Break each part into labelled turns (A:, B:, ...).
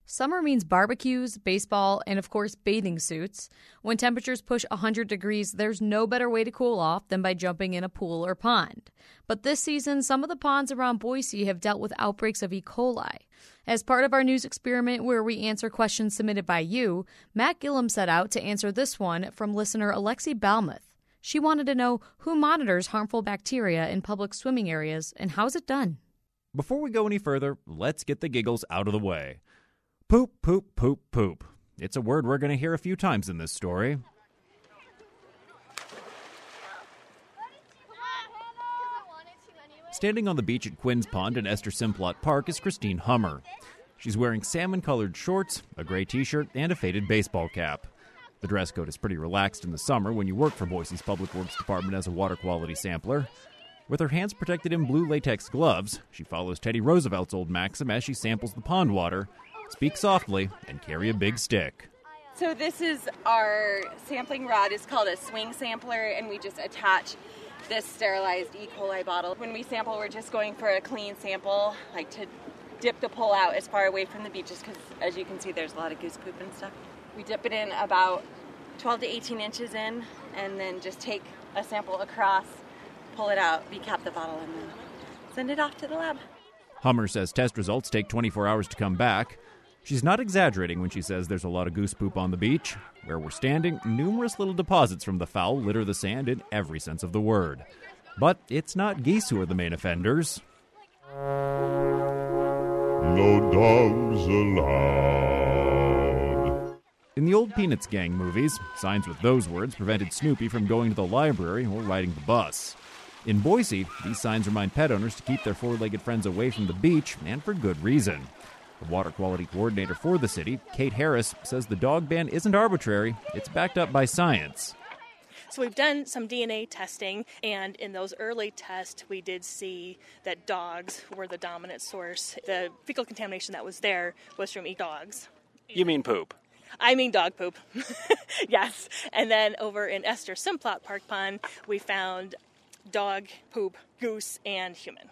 A: Summer means barbecues, baseball, and of course bathing suits. When temperatures push 100 degrees, there's no better way to cool off than by jumping in a pool or pond. But this season, some of the ponds around Boise have dealt with outbreaks of E. coli. As part of our news experiment where we answer questions submitted by you, Matt Gillum set out to answer this one from listener Alexi Balmuth. She wanted to know who monitors harmful bacteria in public swimming areas and how's it done?
B: Before we go any further, let's get the giggles out of the way. Poop, poop, poop, poop. It's a word we're going to hear a few times in this story. Standing on the beach at Quinn's Pond in Esther Simplot Park is Christine Hummer. She's wearing salmon-colored shorts, a gray t-shirt, and a faded baseball cap. The dress code is pretty relaxed in the summer when you work for Boise's Public Works Department as a water quality sampler. With her hands protected in blue latex gloves, she follows Teddy Roosevelt's old maxim as she samples the pond water. Speak softly and carry a big stick.
C: So this is our sampling rod. It's called a swing sampler, and we just attach this sterilized E. coli bottle. When we sample, we're just going for a clean sample, like to dip the pole out as far away from the beaches, because as you can see, there's a lot of goose poop and stuff. We dip it in about 12 to 18 inches in, and then just take a sample across, pull it out, recap the bottle, and then send it off to the lab.
B: Hummer says test results take 24 hours to come back. She's not exaggerating when she says there's a lot of goose poop on the beach. Where we're standing, numerous little deposits from the foul litter the sand in every sense of the word. But it's not geese who are the main offenders.
D: No dogs allowed.
B: In the old Peanuts gang movies, signs with those words prevented Snoopy from going to the library or riding the bus. In Boise, these signs remind pet owners to keep their four-legged friends away from the beach, and for good reason. The water quality coordinator for the city, Kate Harris, says the dog ban isn't arbitrary. It's backed up by science.
E: So we've done some DNA testing, and in those early tests, we did see that dogs were the dominant source. The fecal contamination that was there was from dogs.
F: You mean poop?
E: I mean dog poop. Yes. And then over in Esther Simplot Park Pond, we found dog poop, goose, and human.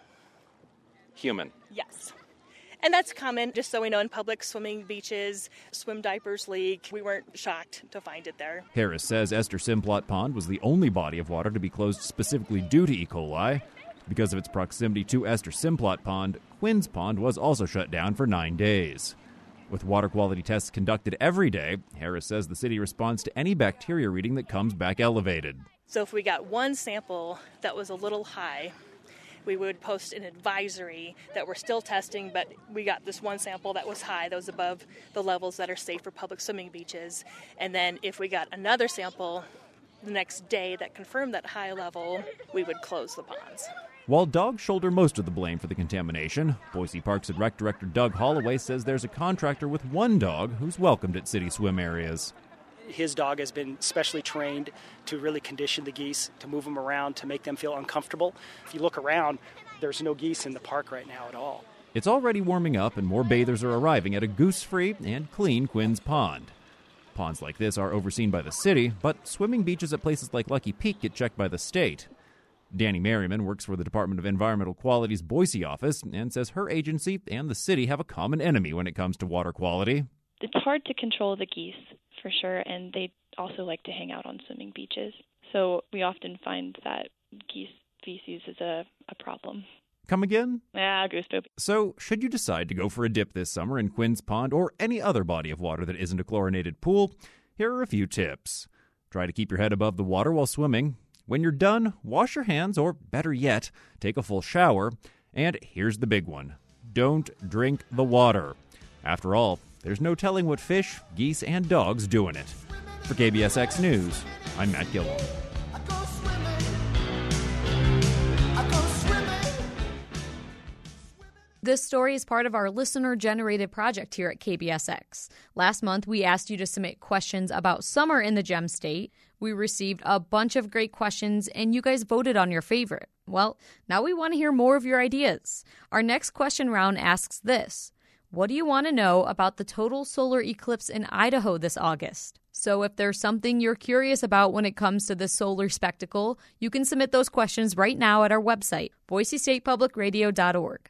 F: Human?
E: Yes. And that's common, just so we know, in public swimming beaches, swim diapers leak. We weren't shocked to find it there.
B: Harris says Esther Simplot Pond was the only body of water to be closed specifically due to E. coli. Because of its proximity to Esther Simplot Pond, Quinn's Pond was also shut down for 9 days. With water quality tests conducted every day, Harris says the city responds to any bacteria reading that comes back elevated.
E: So if we got one sample that was a little high, we would post an advisory that we're still testing, but we got this one sample that was high, that was above the levels that are safe for public swimming beaches. And then if we got another sample the next day that confirmed that high level, we would close the ponds.
B: While dogs shoulder most of the blame for the contamination, Boise Parks and Rec Director Doug Holloway says there's a contractor with one dog who's welcomed at city swim areas.
G: His dog has been specially trained to really condition the geese, to move them around, to make them feel uncomfortable. If you look around, there's no geese in the park right now at all.
B: It's already warming up and more bathers are arriving at a goose-free and clean Quinn's Pond. Ponds like this are overseen by the city, but swimming beaches at places like Lucky Peak get checked by the state. Danny Merriman works for the Department of Environmental Quality's Boise office and says her agency and the city have a common enemy when it comes to water quality.
H: It's hard to control the geese, for sure, and they also like to hang out on swimming beaches. So we often find that geese feces is a problem.
B: Come again?
H: Goose poop.
B: So, should you decide to go for a dip this summer in Quinn's Pond or any other body of water that isn't a chlorinated pool, here are a few tips. Try to keep your head above the water while swimming. When you're done, wash your hands, or better yet, take a full shower. And here's the big one. Don't drink the water. After all, there's no telling what fish, geese, and dogs do in it. For KBSX News, I'm Matt Gillum.
A: This story is part of our listener-generated project here at KBSX. Last month, we asked you to submit questions about summer in the Gem State. We received a bunch of great questions, and you guys voted on your favorite. Well, now we want to hear more of your ideas. Our next question round asks this. What do you want to know about the total solar eclipse in Idaho this August? So if there's something you're curious about when it comes to this solar spectacle, you can submit those questions right now at our website, boisestatepublicradio.org.